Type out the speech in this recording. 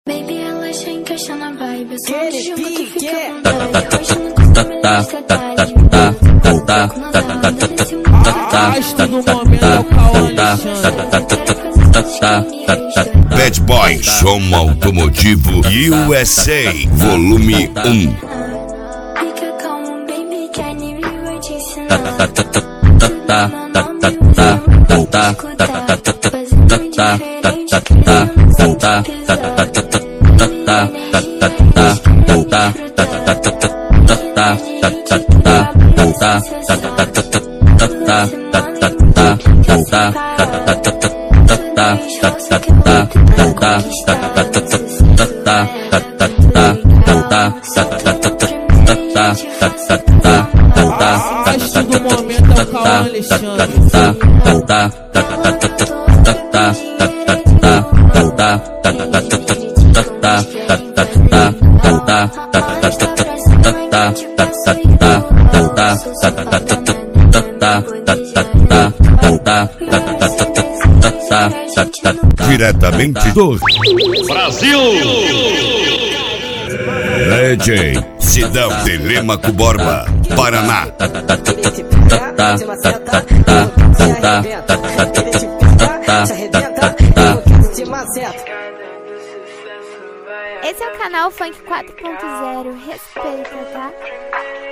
Baby, ela já encaixa na vibe. Eu sou Quer jogo que fica pique? com vontade. Hoje não conta Arrasto no momento é o Cauã Alexandre. Bad Boy Som Automotivo USA Volume 1. Fica calmo, baby, que a Nivea vai te ensinar. Arrasto no momento é o Cauã Alexandre. Diretamente do Brasil! DJ Sidão Telêmaco Borba, Paraná. Esse é o canal Funk 4.0, respeita, tá?